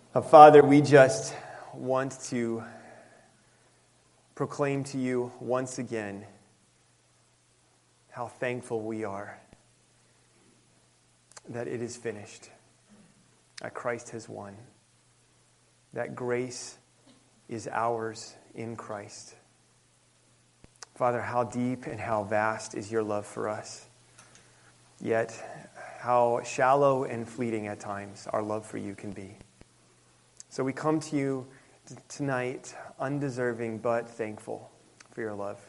Father, we just want to proclaim to you once again how thankful we are that it is finished, that Christ has won, that grace is ours in Christ. Father, how deep and how vast is your love for us, yet how shallow and fleeting at times our love for you can be. So we come to you tonight undeserving but thankful for your love.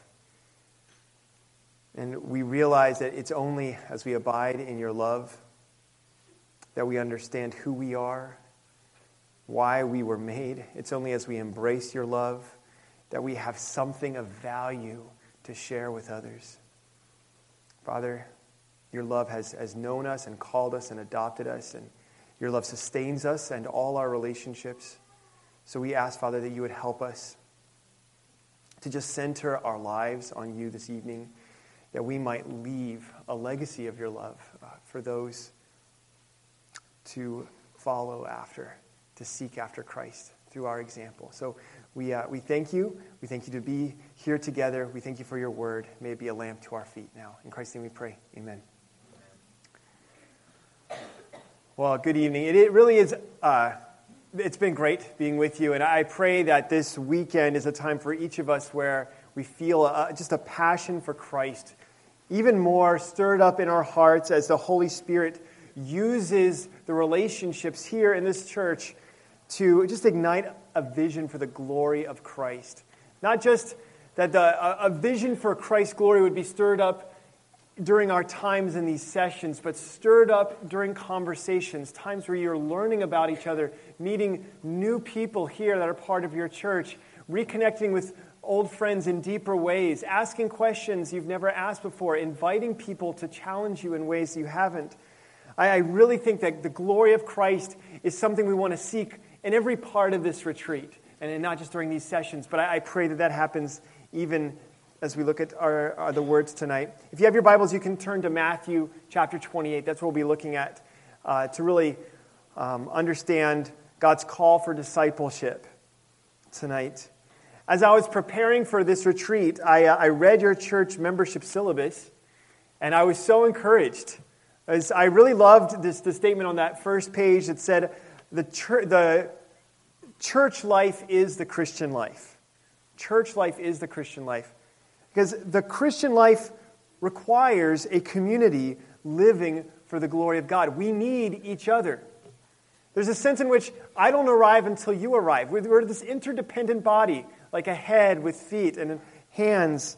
And we realize that it's only as we abide in your love that we understand who we are, why we were made. It's only as we embrace your love that we have something of value to share with others. Father, your love has known us and called us and adopted us, and your love sustains us and all our relationships. So we ask, Father, that you would help us to just center our lives on you this evening, that we might leave a legacy of your love for those to follow after, to seek after Christ through our example. So we thank you. We thank you to be here together. We thank you for your word. May it be a lamp to our feet now. In Christ's name we pray. Amen. Well, good evening. It really is, it's been great being with you, and I pray that this weekend is a time for each of us where we feel just a passion for Christ, even more stirred up in our hearts as the Holy Spirit uses the relationships here in this church to just ignite a vision for the glory of Christ. Not just that a vision for Christ's glory would be stirred up during our times in these sessions, but stirred up during conversations, times where you're learning about each other, meeting new people here that are part of your church, reconnecting with old friends in deeper ways, asking questions you've never asked before, inviting people to challenge you in ways you haven't. I really think that the glory of Christ is something we want to seek in every part of this retreat, and not just during these sessions, but I pray that happens even as we look at the words tonight. If you have your Bibles, you can turn to Matthew chapter 28. That's what we'll be looking at to really understand God's call for discipleship tonight. As I was preparing for this retreat, I read your church membership syllabus, and I was so encouraged. I really loved the statement on that first page that said, the church life is the Christian life. Church life is the Christian life. Because the Christian life requires a community living for the glory of God. We need each other. There's a sense in which I don't arrive until you arrive. We're this interdependent body, like a head with feet and hands.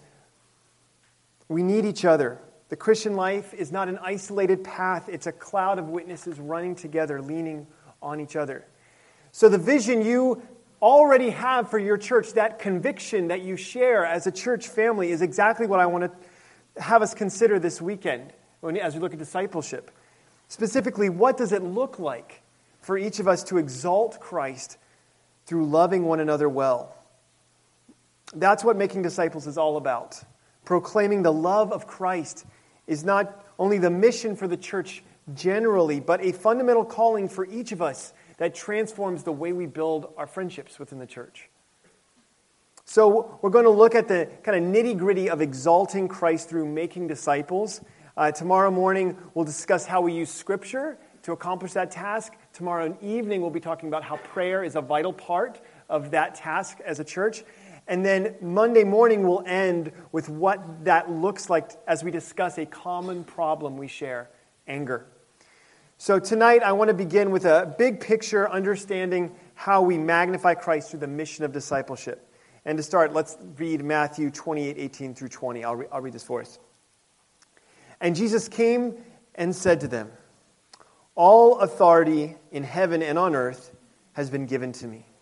We need each other. The Christian life is not an isolated path. It's a cloud of witnesses running together, leaning on each other. So the vision you already have for your church, that conviction that you share as a church family, is exactly what I want to have us consider this weekend as we look at discipleship. Specifically, what does it look like for each of us to exalt Christ through loving one another well? That's what making disciples is all about. Proclaiming the love of Christ is not only the mission for the church generally, but a fundamental calling for each of us that transforms the way we build our friendships within the church. So we're going to look at the kind of nitty-gritty of exalting Christ through making disciples. Tomorrow morning, we'll discuss how we use Scripture to accomplish that task. Tomorrow evening, we'll be talking about how prayer is a vital part of that task as a church. And then Monday morning, we'll end with what that looks like as we discuss a common problem we share, anger. So tonight, I want to begin with a big picture, understanding how we magnify Christ through the mission of discipleship. And to start, let's read Matthew 28:18 through 20. I'll read this for us. And Jesus came and said to them, "All authority in heaven and on earth has been given to me.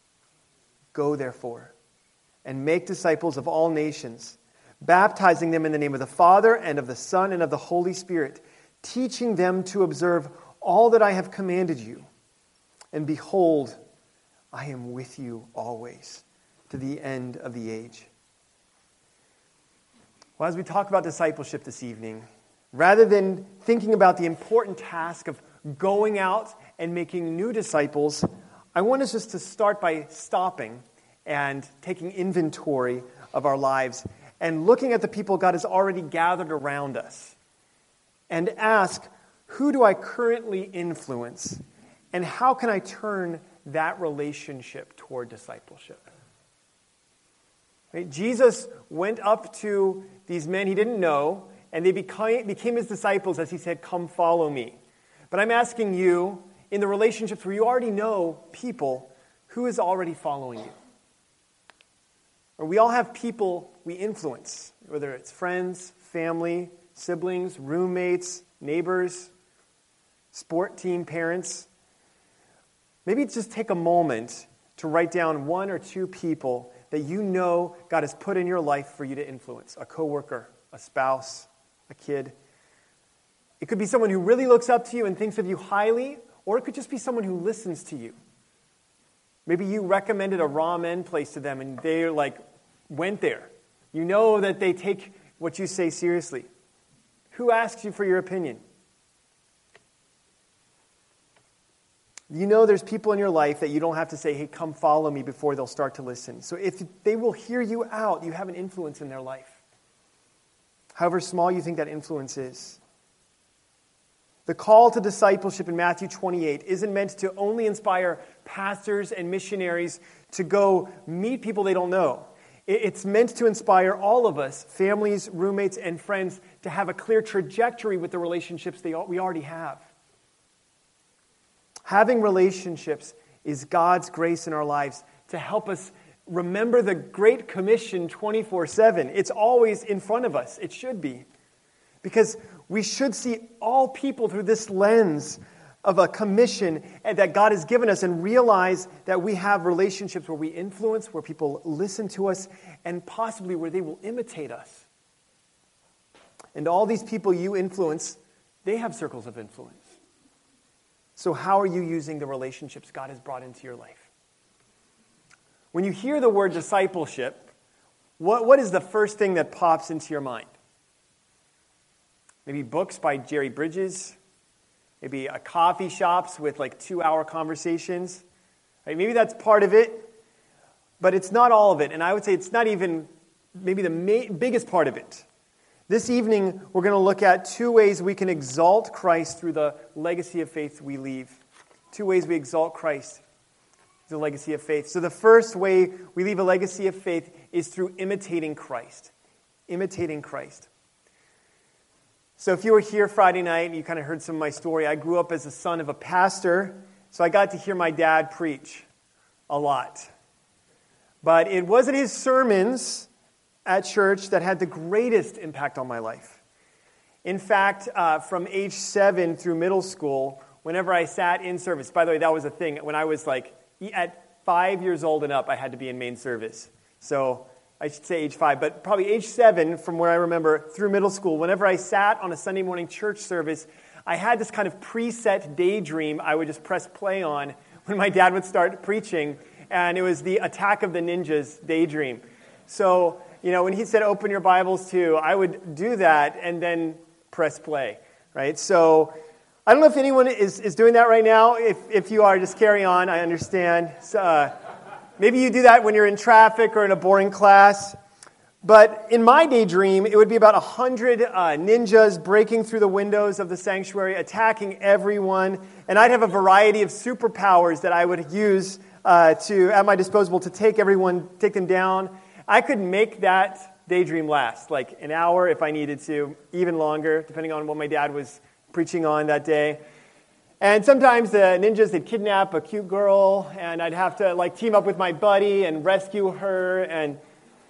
Go, therefore, and make disciples of all nations, baptizing them in the name of the Father and of the Son and of the Holy Spirit, teaching them to observe all that I have commanded you. And behold, I am with you always, to the end of the age." Well, as we talk about discipleship this evening, rather than thinking about the important task of going out and making new disciples, I want us just to start by stopping and taking inventory of our lives and looking at the people God has already gathered around us and ask, who do I currently influence, and how can I turn that relationship toward discipleship? Right? Jesus went up to these men he didn't know, and they became his disciples as he said, "Come follow me." But I'm asking you, in the relationships where you already know people, who is already following you? Or we all have people we influence, whether it's friends, family, siblings, roommates, neighbors, sport team parents. Maybe just take a moment to write down one or two people that you know God has put in your life for you to influence. A coworker, a spouse, a kid. It could be someone who really looks up to you and thinks of you highly, or it could just be someone who listens to you. Maybe you recommended a ramen place to them and they went there. You know that they take what you say seriously. Who asks you for your opinion? You know there's people in your life that you don't have to say, "Hey, come follow me," before they'll start to listen. So if they will hear you out, you have an influence in their life. However small you think that influence is. The call to discipleship in Matthew 28 isn't meant to only inspire pastors and missionaries to go meet people they don't know. It's meant to inspire all of us, families, roommates, and friends, to have a clear trajectory with the relationships we already have. Having relationships is God's grace in our lives to help us remember the Great Commission 24/7. It's always in front of us. It should be. Because we should see all people through this lens of a commission that God has given us and realize that we have relationships where we influence, where people listen to us, and possibly where they will imitate us. And all these people you influence, they have circles of influence. So how are you using the relationships God has brought into your life? When you hear the word discipleship, what is the first thing that pops into your mind? Maybe books by Jerry Bridges. Maybe coffee shops with 2-hour conversations. Right? Maybe that's part of it, but it's not all of it. And I would say it's not even maybe the biggest part of it. This evening, we're going to look at 2 ways we can exalt Christ through the legacy of faith we leave. 2 ways we exalt Christ through the legacy of faith. So the first way we leave a legacy of faith is through imitating Christ. Imitating Christ. So if you were here Friday night, you kind of heard some of my story. I grew up as the son of a pastor, so I got to hear my dad preach a lot. But it wasn't his sermons at church that had the greatest impact on my life. In fact, from age 7 through middle school, whenever I sat in service, by the way, that was a thing. When I was at 5 years old and up, I had to be in main service. So I should say age 5, but probably age 7, from where I remember, through middle school, whenever I sat on a Sunday morning church service, I had this kind of preset daydream I would just press play on when my dad would start preaching, and it was the Attack of the Ninjas daydream. So, when he said, "Open your Bibles to," I would do that and then press play, right? So I don't know if anyone is doing that right now. If you are, just carry on. I understand. Maybe you do that when you're in traffic or in a boring class. But in my daydream, it would be about 100 ninjas breaking through the windows of the sanctuary, attacking everyone. And I'd have a variety of superpowers that I would use at my disposal to take them down. I could make that daydream last, an hour if I needed to, even longer, depending on what my dad was preaching on that day. And sometimes the ninjas, they'd kidnap a cute girl, and I'd have to team up with my buddy and rescue her. And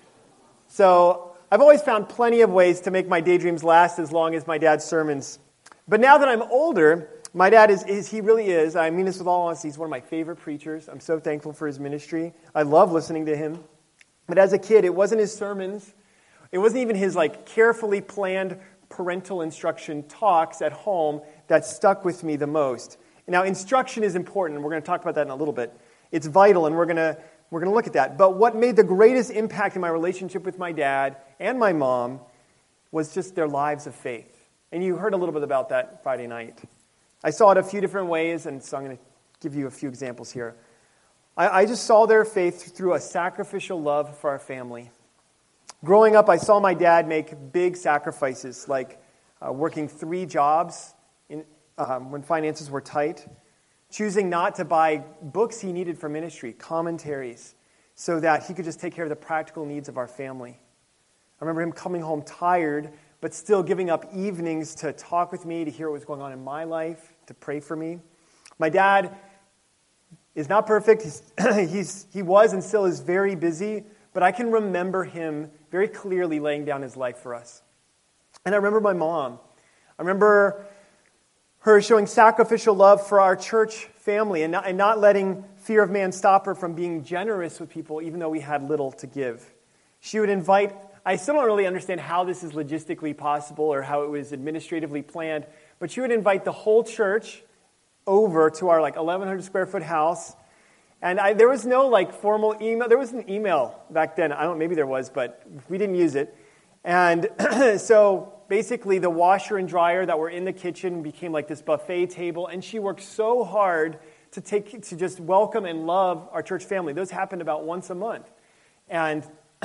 so I've always found plenty of ways to make my daydreams last as long as my dad's sermons. But now that I'm older, my dad he really is, I mean this with all honesty, he's one of my favorite preachers. I'm so thankful for his ministry. I love listening to him. But as a kid, it wasn't his sermons. It wasn't even his carefully planned parental instruction talks at home that stuck with me the most. Now, instruction is important, and we're going to talk about that in a little bit. It's vital, and we're going to look at that. But what made the greatest impact in my relationship with my dad and my mom was just their lives of faith. And you heard a little bit about that Friday night. I saw it a few different ways, and so I'm going to give you a few examples here. I just saw their faith through a sacrificial love for our family. Growing up, I saw my dad make big sacrifices, like working 3 jobs when finances were tight, choosing not to buy books he needed for ministry, commentaries, so that he could just take care of the practical needs of our family. I remember him coming home tired, but still giving up evenings to talk with me, to hear what was going on in my life, to pray for me. My dad is not perfect. He was and still is very busy, but I can remember him very clearly laying down his life for us. And I remember my mom. I remember her showing sacrificial love for our church family and not letting fear of man stop her from being generous with people, even though we had little to give. She would invite, I still don't really understand how this is logistically possible or how it was administratively planned, but she would invite the whole church over to our 1,100 square foot house. And there was no formal email. There was an email back then. Maybe there was, but we didn't use it. And so basically the washer and dryer that were in the kitchen became like this buffet table. And she worked so hard to just welcome and love our church family. Those happened about once a month. And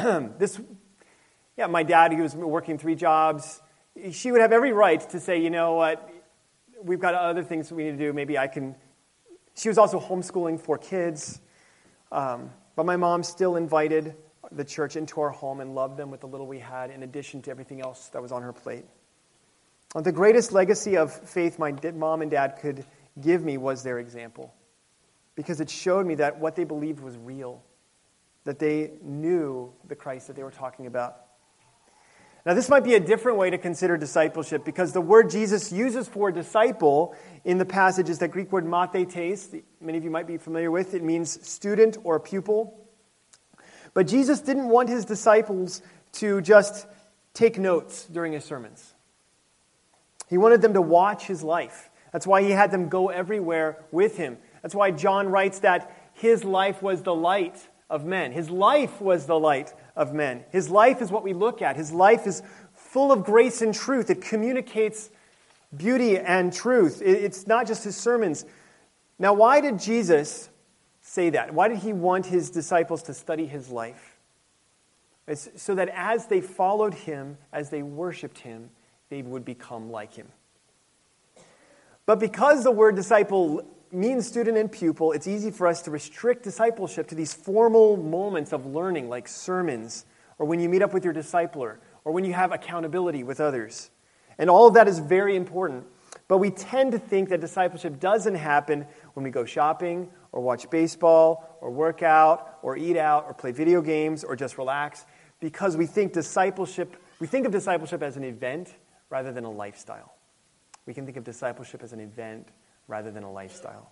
my dad, he was working 3 jobs. She would have every right to say, you know what, we've got other things we need to do. Maybe I can. She was also homeschooling 4 kids. But my mom still invited the church into our home and loved them with the little we had, in addition to everything else that was on her plate. The greatest legacy of faith my mom and dad could give me was their example, because it showed me that what they believed was real, that they knew the Christ that they were talking about. Now, this might be a different way to consider discipleship, because the word Jesus uses for disciple in the passage is that Greek word mathetes. Many of you might be familiar with. It means student or pupil. But Jesus didn't want his disciples to just take notes during his sermons. He wanted them to watch his life. That's why he had them go everywhere with him. That's why John writes that his life was the light of men. His life was the light of men. His life is what we look at. His life is full of grace and truth. It communicates beauty and truth. It's not just his sermons. Now, why did Jesus say that? Why did he want his disciples to study his life? It's so that as they followed him, as they worshiped him, they would become like him. But because the word disciple means student and pupil, it's easy for us to restrict discipleship to these formal moments of learning, like sermons, or when you meet up with your discipler, or when you have accountability with others. And all of that is very important. But we tend to think that discipleship doesn't happen when we go shopping, or watch baseball, or work out, or eat out, or play video games, or just relax, because we think of discipleship as an event rather than a lifestyle. We can think of discipleship as an event rather than a lifestyle.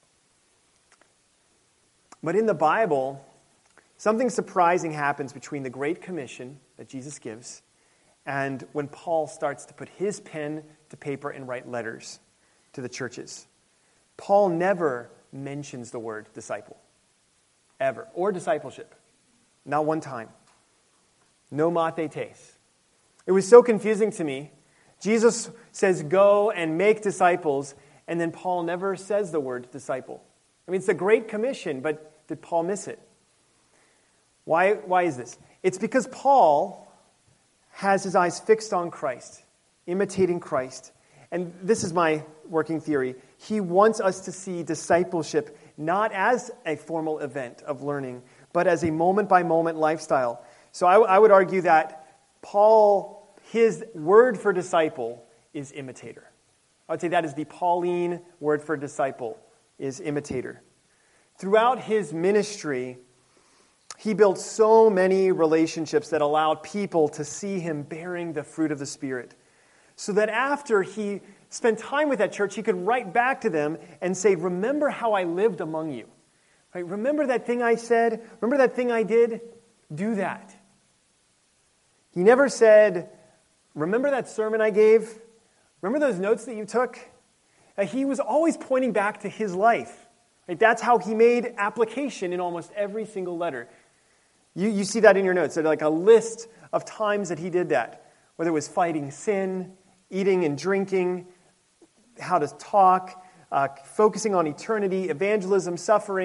But in the Bible, something surprising happens between the Great Commission that Jesus gives and when Paul starts to put his pen to paper and write letters to the churches. Paul never mentions the word disciple, ever, or discipleship. Not one time. No mathetes. It was so confusing to me. Jesus says, go and make disciples, and then Paul never says the word disciple. I mean, it's the Great Commission, but did Paul miss it? Why is this? It's because Paul has his eyes fixed on Christ, imitating Christ. And this is my working theory. He wants us to see discipleship not as a formal event of learning, but as a moment-by-moment lifestyle. So I would argue that Paul, his word for disciple is imitator. I would say that is the Pauline word for disciple, is imitator. Throughout his ministry, he built so many relationships that allowed people to see him bearing the fruit of the Spirit. So that after he spent time with that church, he could write back to them and say, remember how I lived among you. Right? Remember that thing I said? Remember that thing I did? Do that. He never said, remember that sermon I gave? Remember those notes that you took? He was always pointing back to his life. Right? That's how he made application in almost every single letter. You see that in your notes. There's like a list of times that he did that. Whether it was fighting sin, eating and drinking, how to talk, focusing on eternity, evangelism, suffering,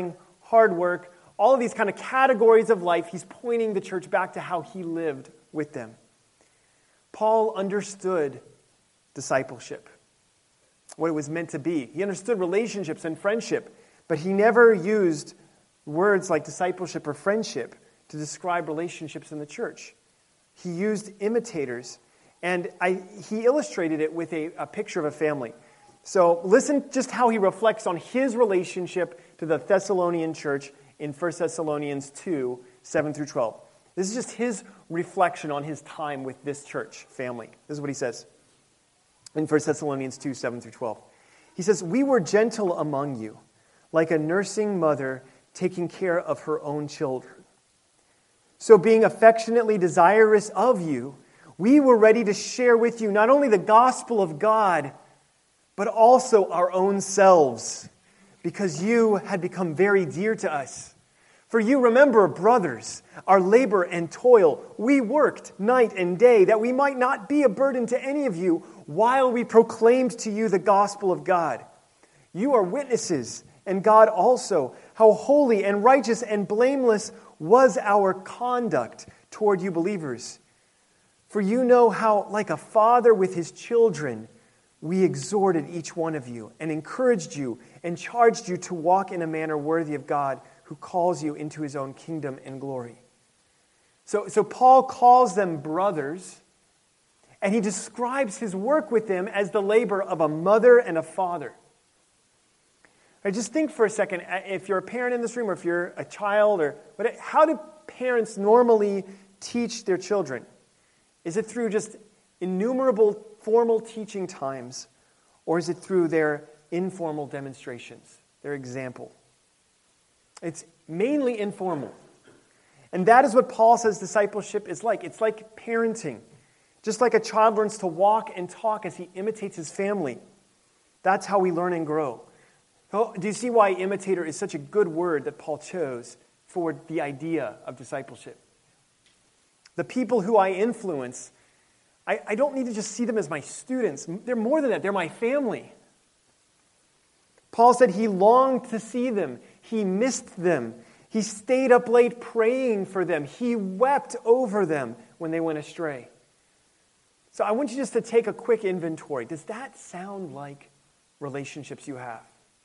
hard work, all of these kind of categories of life, he's pointing the church back to how he lived with them. Paul understood discipleship, what it was meant to be. He understood relationships and friendship, but he never used words like discipleship or friendship to describe relationships in the church. He used imitators, and he illustrated it with a picture of a family. So listen just how he reflects on his relationship to the Thessalonian church in 1 Thessalonians 2, 7 through 12. This is just his reflection on his time with this church family. This is what he says in 1 Thessalonians 2, 7 through 12. He says, "We were gentle among you, like a nursing mother taking care of her own children. So being affectionately desirous of you, we were ready to share with you not only the gospel of God, but also our own selves, because you had become very dear to us. For you remember, brothers, our labor and toil. We worked night and day, that we might not be a burden to any of you, while we proclaimed to you the gospel of God. You are witnesses, and God also, how holy and righteous and blameless was our conduct toward you believers. For you know how, like a father with his children, we exhorted each one of you and encouraged you and charged you to walk in a manner worthy of God, who calls you into his own kingdom and glory." So Paul calls them brothers, and he describes his work with them as the labor of a mother and a father. Right, just think for a second, if you're a parent in this room, or if you're a child, how do parents normally teach their children? Is it through just innumerable formal teaching times, or is it through their informal demonstrations, their example? It's mainly informal. And that is what Paul says discipleship is like. It's like parenting. Just like a child learns to walk and talk as he imitates his family. That's how we learn and grow. Oh, do you see why imitator is such a good word that Paul chose for the idea of discipleship? The people who I influence, I don't need to just see them as my students. They're more than that. They're my family. Paul said he longed to see them. He missed them. He stayed up late praying for them. He wept over them when they went astray. So I want you just to take a quick inventory. Does that sound like relationships you have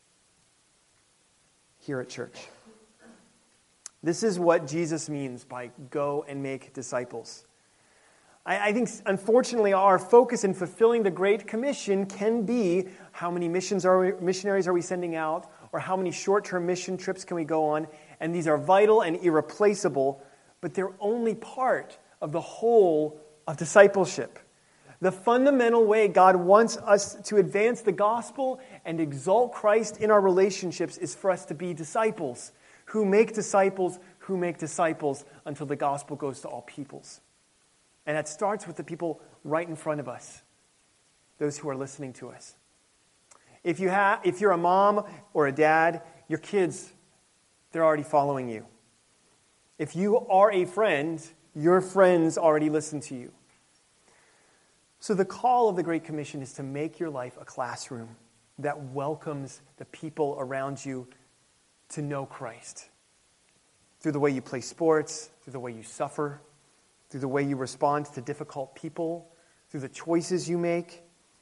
here at church? This is what Jesus means by go and make disciples. I think, unfortunately, our focus in fulfilling the Great Commission can be how many missionaries are we sending out, or how many short-term mission trips can we go on, and these are vital and irreplaceable, but they're only part of the whole of discipleship. The fundamental way God wants us to advance the gospel and exalt Christ in our relationships is for us to be disciples who make disciples who make disciples until the gospel goes to all peoples. And that starts with the people right in front of us, those who are listening to us. If you're a mom or a dad, your kids, they're already following you. If you are a friend, your friends already listen to you. So the call of the Great Commission is to make your life a classroom that welcomes the people around you to know Christ. Through the way you play sports, through the way you suffer, through the way you respond to difficult people, through the choices you make,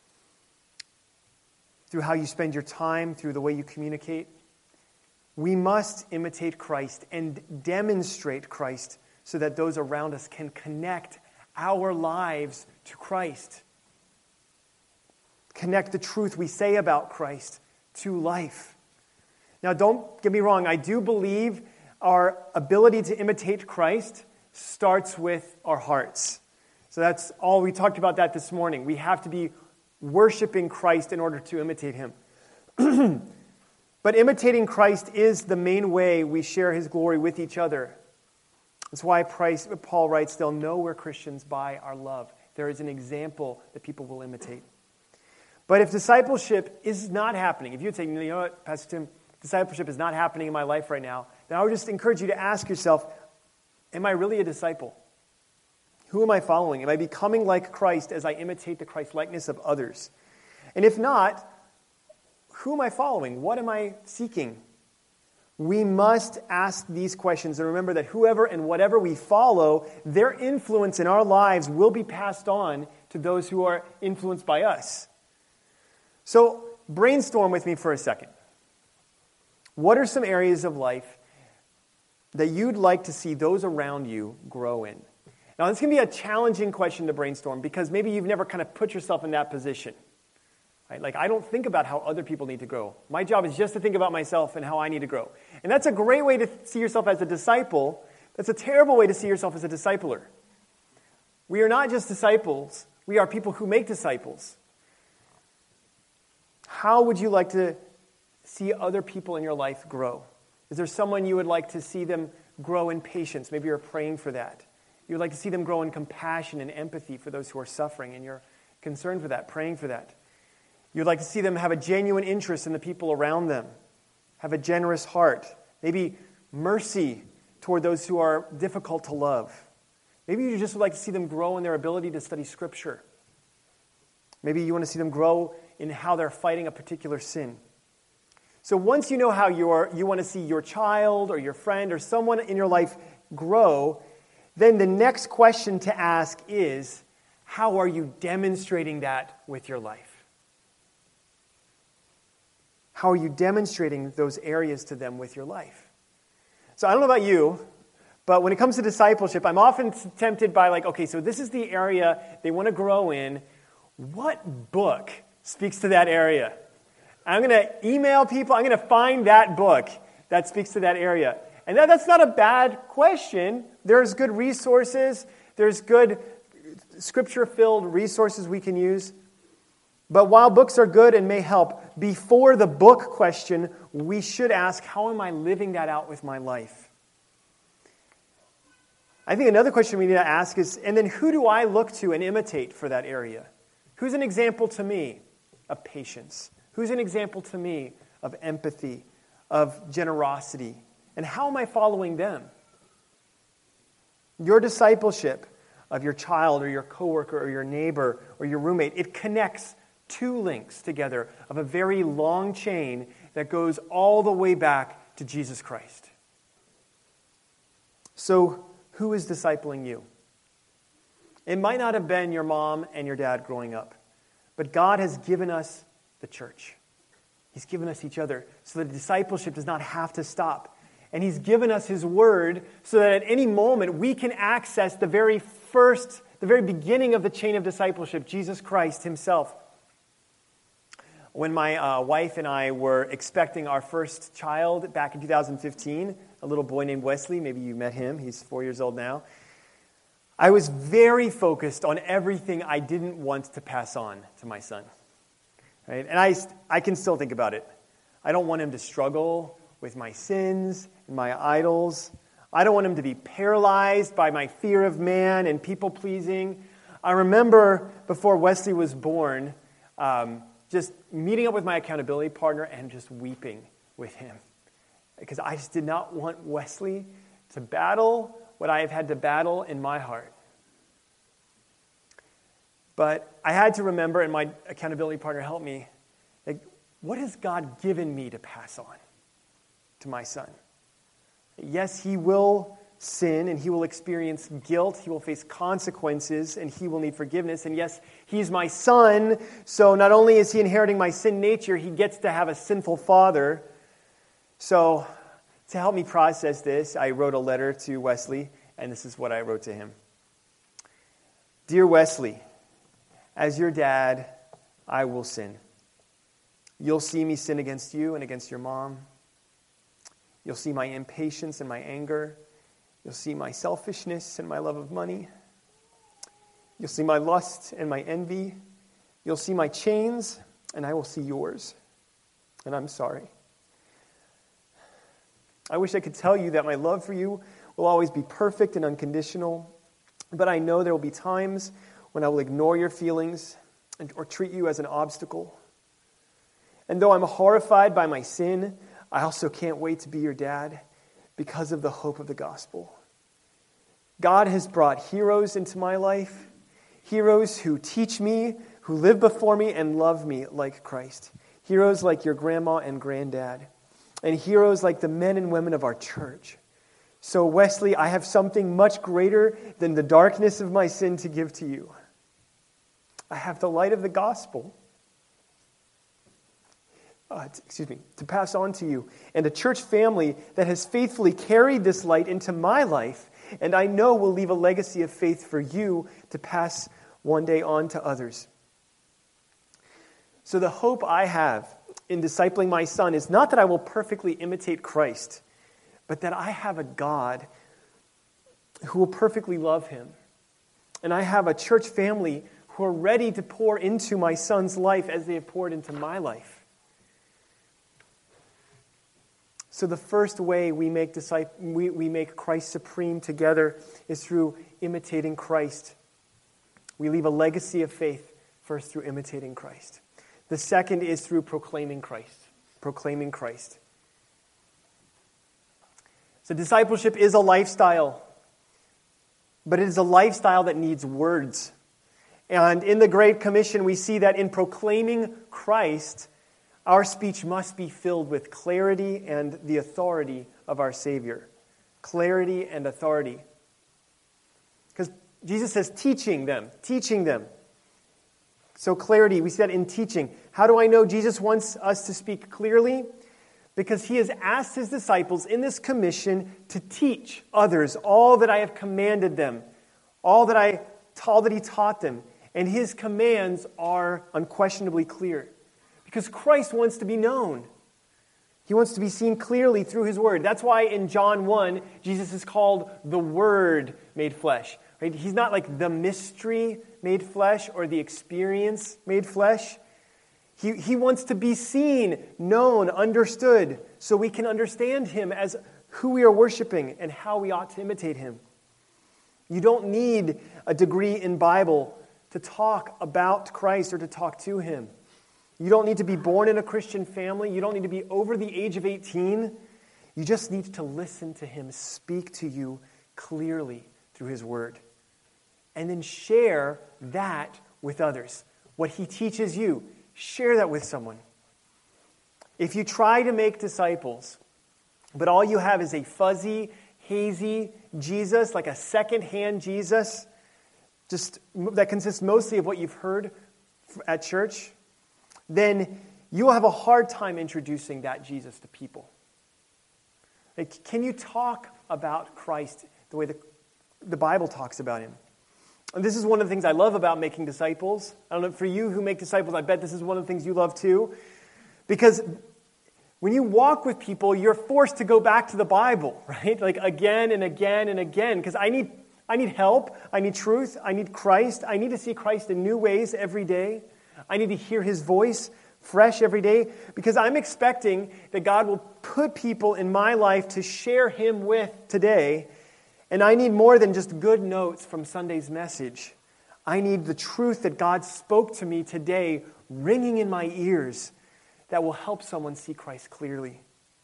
through how you spend your time, through the way you communicate. We must imitate Christ and demonstrate Christ so that those around us can connect our lives to Christ. Connect the truth we say about Christ to life. Now, don't get me wrong. I do believe our ability to imitate Christ starts with our hearts. So that's all. We talked about that this morning. We have to be worshiping Christ in order to imitate him. But imitating Christ is the main way we share his glory with each other. That's why Paul writes, they'll know we're Christians by our love. There is an example that people will imitate. But if discipleship is not happening, if you'd say, you know what, Pastor Tim, discipleship is not happening in my life right now, then I would just encourage you to ask yourself, am I really a disciple? Who am I following? Am I becoming like Christ as I imitate the Christ-likeness of others? And if not, who am I following? What am I seeking? we must ask these questions and remember that whoever and whatever we follow, their influence in our lives will be passed on to those who are influenced by us. So brainstorm with me for a second. What are some areas of life that you'd like to see those around you grow in? Now, this can be a challenging question to brainstorm because maybe you've never kind of put yourself in that position. Right? Like, I don't think about how other people need to grow. My job is just to think about myself and how I need to grow. And that's a great way to see yourself as a disciple. That's a terrible way to see yourself as a discipler. We are not just disciples. We are people who make disciples. How would you like to see other people in your life grow? Is there someone you would like to see them grow in patience? Maybe you're praying for that. You would like to see them grow in compassion and empathy for those who are suffering, and you're concerned for that, praying for that. You'd like to see them have a genuine interest in the people around them, have a generous heart, maybe mercy toward those who are difficult to love. Maybe you just would like to see them grow in their ability to study Scripture. Maybe you want to see them grow in how they're fighting a particular sin. So once you know how you want to see your child or your friend or someone in your life grow, then the next question to ask is, how are you demonstrating that with your life? How are you demonstrating those areas to them with your life? So I don't know about you, but when it comes to discipleship, I'm often tempted by okay, so this is the area they want to grow in. What book speaks to that area? I'm going to email people. I'm going to find that book that speaks to that area. And that's not a bad question. There's good resources. There's good Scripture-filled resources we can use. But while books are good and may help, before the book question, we should ask, how am I living that out with my life? I think another question we need to ask is, and then who do I look to and imitate for that area? Who's an example to me of patience? Who's an example to me of empathy, of generosity? And how am I following them? Your discipleship of your child or your coworker or your neighbor or your roommate, it connects two links together of a very long chain that goes all the way back to Jesus Christ. So, who is discipling you? It might not have been your mom and your dad growing up, but God has given us the church. He's given us each other so that discipleship does not have to stop. And He's given us His Word so that at any moment we can access the very beginning of the chain of discipleship, Jesus Christ Himself. When my wife and I were expecting our first child back in 2015, a little boy named Wesley, maybe you met him, he's 4 years old now, I was very focused on everything I didn't want to pass on to my son. Right? And I can still think about it. I don't want him to struggle with my sins and my idols. I don't want him to be paralyzed by my fear of man and people-pleasing. I remember before Wesley was born, just meeting up with my accountability partner and just weeping with him. Because I just did not want Wesley to battle what I have had to battle in my heart. But I had to remember, and my accountability partner helped me, what has God given me to pass on to my son? Yes, he will sin, and he will experience guilt, he will face consequences, and he will need forgiveness. And yes, he's my son, so not only is he inheriting my sin nature, he gets to have a sinful father. So, to help me process this, I wrote a letter to Wesley, and this is what I wrote to him. Dear Wesley, as your dad, I will sin. You'll see me sin against you and against your mom. You'll see my impatience and my anger. You'll see my selfishness and my love of money. You'll see my lust and my envy. You'll see my chains, and I will see yours. And I'm sorry. I wish I could tell you that my love for you will always be perfect and unconditional, but I know there will be times when I will ignore your feelings or treat you as an obstacle. And though I'm horrified by my sin, I also can't wait to be your dad because of the hope of the gospel. God has brought heroes into my life, heroes who teach me, who live before me and love me like Christ. Heroes like your grandma and granddad. and heroes like the men and women of our church. So, Wesley, I have something much greater than the darkness of my sin to give to you. I have the light of the gospel to pass on to you, and a church family that has faithfully carried this light into my life, and I know will leave a legacy of faith for you to pass one day on to others. So the hope I have in discipling my son is not that I will perfectly imitate Christ, but that I have a God who will perfectly love him. And I have a church family who are ready to pour into my son's life as they have poured into my life. So the first way we make Christ supreme together is through imitating Christ. We leave a legacy of faith first through imitating Christ. The second is through proclaiming Christ. Proclaiming Christ. So discipleship is a lifestyle, but it is a lifestyle that needs words. And in the Great Commission, we see that in proclaiming Christ, our speech must be filled with clarity and the authority of our Savior. Clarity and authority. Because Jesus says, teaching them. So clarity, we see that in teaching. How do I know Jesus wants us to speak clearly? Because he has asked his disciples in this commission to teach others all that I have commanded them, all that he taught them. And his commands are unquestionably clear. Because Christ wants to be known. He wants to be seen clearly through his word. That's why in John 1, Jesus is called the Word made flesh. Right? He's not like the mystery made flesh or the experience made flesh. He wants to be seen, known, understood, so we can understand him as who we are worshiping and how we ought to imitate him. You don't need a degree in Bible to talk about Christ or to talk to him. You don't need to be born in a Christian family. You don't need to be over the age of 18. You just need to listen to him speak to you clearly through his word. And then share that with others. What he teaches you, share that with someone. If you try to make disciples, but all you have is a fuzzy, hazy Jesus, like a second-hand Jesus, just that consists mostly of what you've heard at church, then you will have a hard time introducing that Jesus to people. Like, can you talk about Christ the way the Bible talks about him? And this is one of the things I love about making disciples. I don't know, for you who make disciples, I bet this is one of the things you love too. Because when you walk with people, you're forced to go back to the Bible, right? Like again and again and again. Because I need help. I need truth. I need Christ. I need to see Christ in new ways every day. I need to hear his voice fresh every day. Because I'm expecting that God will put people in my life to share him with today. And I need more than just good notes from Sunday's message. I need the truth that God spoke to me today ringing in my ears that will help someone see Christ clearly.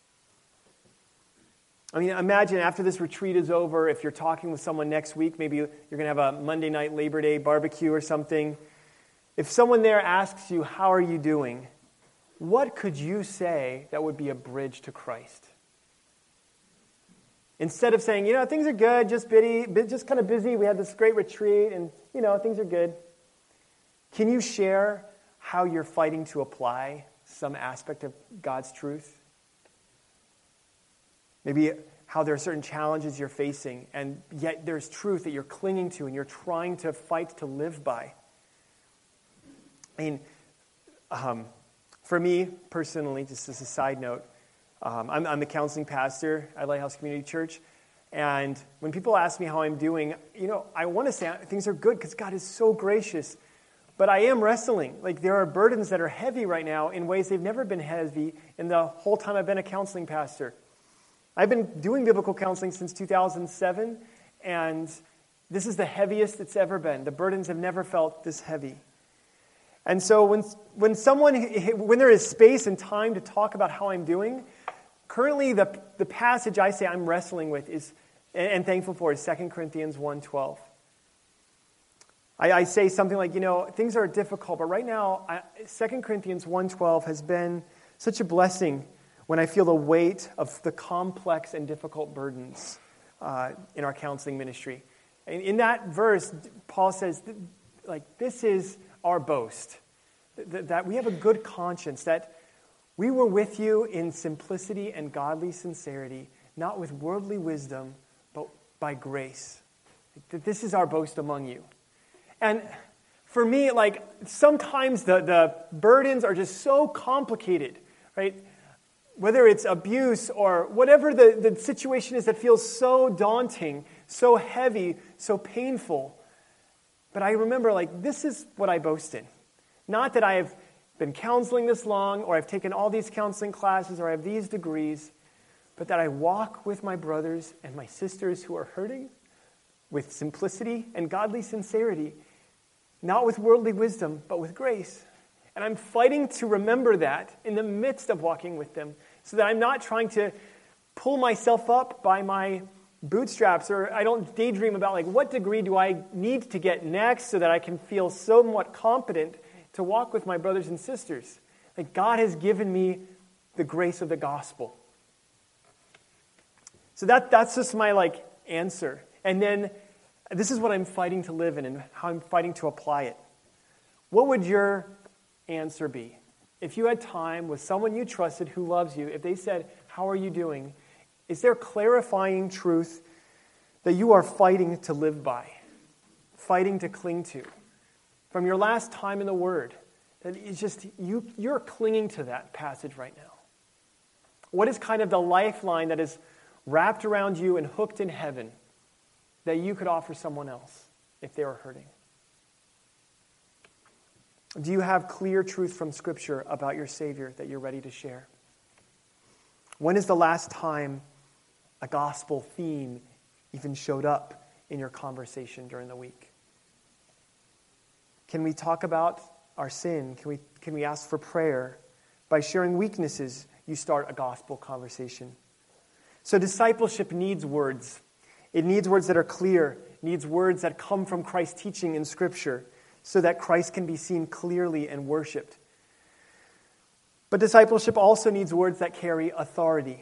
I mean, imagine after this retreat is over, if you're talking with someone next week, maybe you're going to have a Monday night Labor Day barbecue or something. If someone there asks you, how are you doing? What could you say that would be a bridge to Christ? Instead of saying, things are good, just kind of busy. We had this great retreat and, things are good. Can you share how you're fighting to apply some aspect of God's truth? Maybe how there are certain challenges you're facing, and yet there's truth that you're clinging to and you're trying to fight to live by. I mean, for me personally, just as a side note, I'm the counseling pastor at Lighthouse Community Church, and when people ask me how I'm doing, I want to say things are good because God is so gracious, but I am wrestling. Like, there are burdens that are heavy right now in ways they've never been heavy in the whole time I've been a counseling pastor. I've been doing biblical counseling since 2007, and this is the heaviest it's ever been. The burdens have never felt this heavy. And so when there is space and time to talk about how I'm doing, currently the passage I say I'm wrestling with is, and thankful for, is 2 Corinthians 1:12. I say something like, things are difficult, but right now, 2 Corinthians 1:12 has been such a blessing. when I feel the weight of the complex and difficult burdens in our counseling ministry. And in that verse, Paul says, this is our boast, that we have a good conscience, that we were with you in simplicity and godly sincerity, not with worldly wisdom, but by grace. That this is our boast among you. And for me, sometimes the burdens are just so complicated, right? Whether it's abuse or whatever the situation is that feels so daunting, so heavy, so painful. But I remember, this is what I boast in. Not that I have been counseling this long, or I've taken all these counseling classes, or I have these degrees, but that I walk with my brothers and my sisters who are hurting with simplicity and godly sincerity, not with worldly wisdom, but with grace. And I'm fighting to remember that in the midst of walking with them, so that I'm not trying to pull myself up by my bootstraps, or I don't daydream about what degree do I need to get next so that I can feel somewhat competent to walk with my brothers and sisters. God has given me the grace of the gospel. So that's just my answer. And then this is what I'm fighting to live in and how I'm fighting to apply it. What would your answer be? If you had time with someone you trusted who loves you, if they said, "How are you doing?" Is there clarifying truth that you are fighting to live by, fighting to cling to? From your last time in the Word, that it's just you're clinging to that passage right now. What is kind of the lifeline that is wrapped around you and hooked in heaven that you could offer someone else if they were hurting? Do you have clear truth from Scripture about your Savior that you're ready to share? When is the last time a gospel theme even showed up in your conversation during the week? Can we talk about our sin? Can we ask for prayer? By sharing weaknesses, you start a gospel conversation. So discipleship needs words. It needs words that are clear, needs words that come from Christ's teaching in Scripture, so that Christ can be seen clearly and worshipped. But discipleship also needs words that carry authority.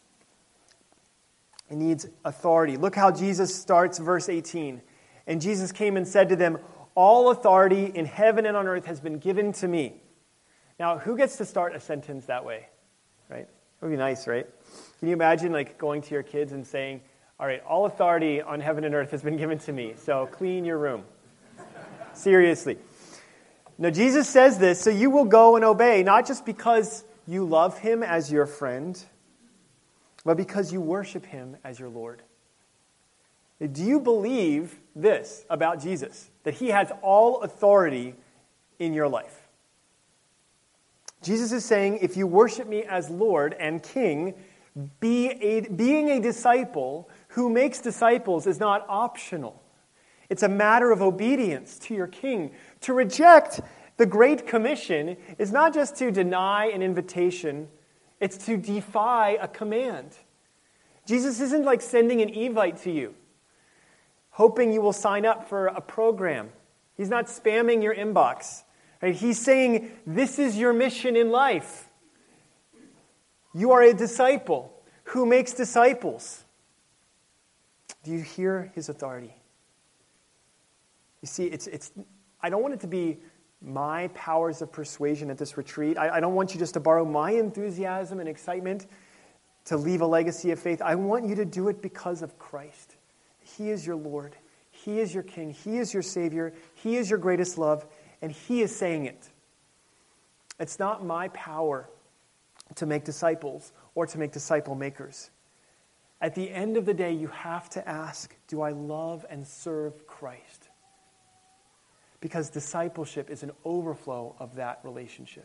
It needs authority. Look how Jesus starts verse 18. And Jesus came and said to them, "All authority in heaven and on earth has been given to me." Now, who gets to start a sentence that way? Right? It would be nice, right? Can you imagine going to your kids and saying, "All right, all authority on heaven and earth has been given to me, so clean your room." Seriously. Now, Jesus says this, so you will go and obey, not just because you love him as your friend, but because you worship him as your Lord. Do you believe this about Jesus, that he has all authority in your life? Jesus is saying, if you worship me as Lord and King, being a disciple who makes disciples is not optional. It's a matter of obedience to your King. To reject the Great Commission is not just to deny an invitation, it's to defy a command. Jesus isn't like sending an evite to you, hoping you will sign up for a program. He's not spamming your inbox. Right? He's saying, this is your mission in life. You are a disciple who makes disciples. Do you hear his authority? You see, it's. I don't want it to be my powers of persuasion at this retreat. I don't want you just to borrow my enthusiasm and excitement to leave a legacy of faith. I want you to do it because of Christ. He is your Lord. He is your King. He is your Savior. He is your greatest love. And he is saying it. It's not my power to make disciples or to make disciple makers. At the end of the day, you have to ask, do I love and serve Christ? Because discipleship is an overflow of that relationship.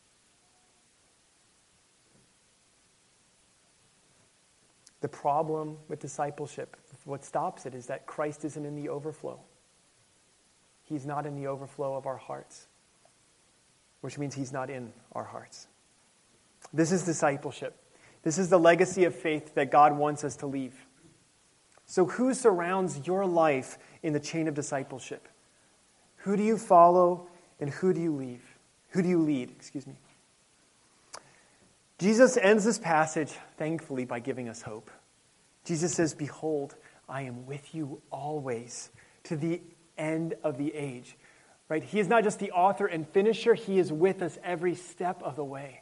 The problem with discipleship, what stops it, is that Christ isn't in the overflow. He's not in the overflow of our hearts, which means he's not in our hearts. This is discipleship. This is the legacy of faith that God wants us to leave. So who surrounds your life in the chain of discipleship? Who do you follow and who do you lead? Jesus ends this passage, thankfully, by giving us hope. Jesus says, "Behold, I am with you always to the end of the age." Right? He is not just the author and finisher, he is with us every step of the way.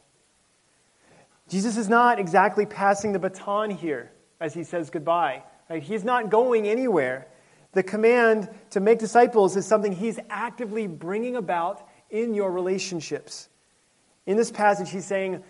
Jesus is not exactly passing the baton here as he says goodbye. Right? He's not going anywhere. The command to make disciples is something he's actively bringing about in your relationships. In this passage, he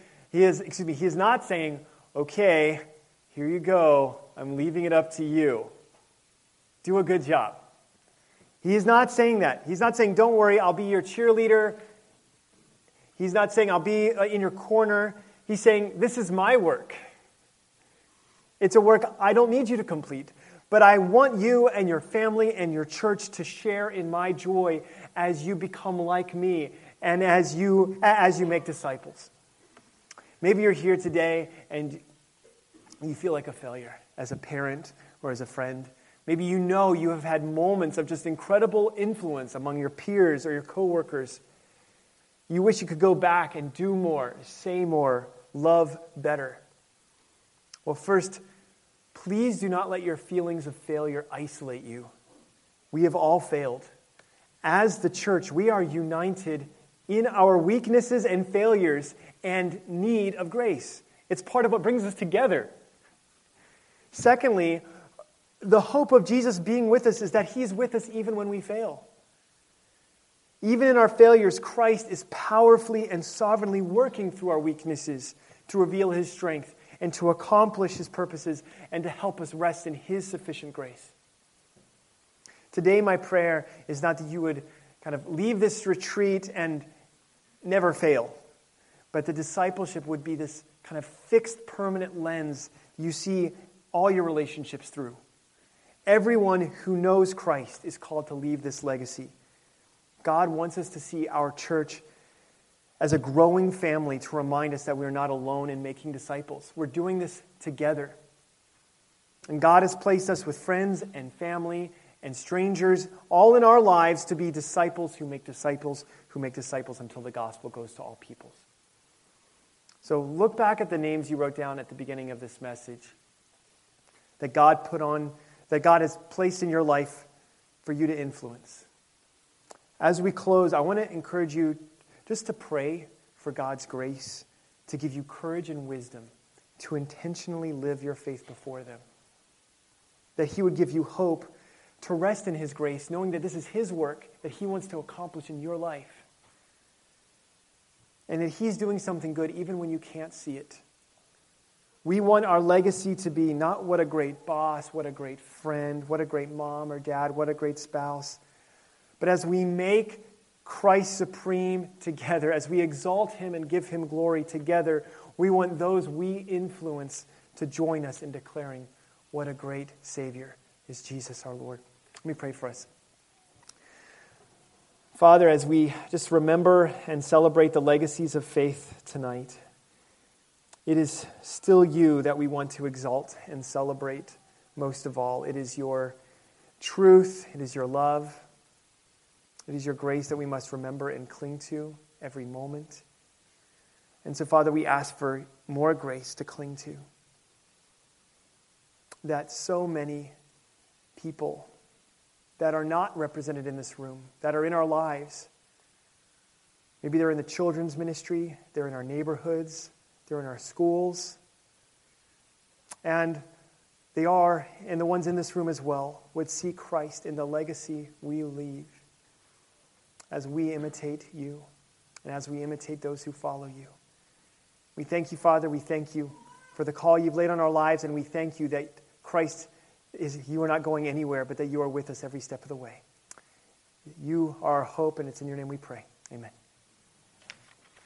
is not saying, "Okay, here you go. I'm leaving it up to you. Do a good job." He is not saying that. He's not saying, "Don't worry, I'll be your cheerleader." He's not saying, "I'll be in your corner." He's saying, "This is my work. It's a work I don't need you to complete, but I want you and your family and your church to share in my joy as you become like me and as you make disciples." Maybe you're here today and you feel like a failure as a parent or as a friend. Maybe you know you have had moments of just incredible influence among your peers or your coworkers. You wish you could go back and do more, say more, love better. Well, first, please do not let your feelings of failure isolate you. We have all failed. As the church, we are united in our weaknesses and failures and need of grace. It's part of what brings us together. Secondly, the hope of Jesus being with us is that he's with us even when we fail. Even in our failures, Christ is powerfully and sovereignly working through our weaknesses to reveal his strength and to accomplish his purposes and to help us rest in his sufficient grace. Today, my prayer is not that you would kind of leave this retreat and never fail, but the discipleship would be this kind of fixed, permanent lens you see all your relationships through. Everyone who knows Christ is called to leave this legacy. God wants us to see our church as a growing family to remind us that we are not alone in making disciples. We're doing this together. And God has placed us with friends and family and strangers all in our lives to be disciples who make disciples until the gospel goes to all peoples. So look back at the names you wrote down at the beginning of this message that God has placed in your life for you to influence. As we close, I want to encourage you just to pray for God's grace to give you courage and wisdom to intentionally live your faith before them. That he would give you hope to rest in his grace, knowing that this is his work that he wants to accomplish in your life. And that he's doing something good even when you can't see it. We want our legacy to be not what a great boss, what a great friend, what a great mom or dad, what a great spouse. But as we make Christ supreme together, as we exalt him and give him glory together, we want those we influence to join us in declaring what a great Savior is Jesus our Lord. Let me pray for us. Father, as we just remember and celebrate the legacies of faith tonight, it is still you that we want to exalt and celebrate most of all. It is your truth, it is your love, it is your grace that we must remember and cling to every moment. And so, Father, we ask for more grace to cling to. That so many people that are not represented in this room, that are in our lives, maybe they're in the children's ministry, they're in our neighborhoods, they're in our schools, and they are, and the ones in this room as well, would see Christ in the legacy we leave as we imitate you and as we imitate those who follow you. We thank you, Father. We thank you for the call you've laid on our lives, and we thank you that Christ you are not going anywhere, but that you are with us every step of the way. You are our hope, and it's in your name we pray. Amen.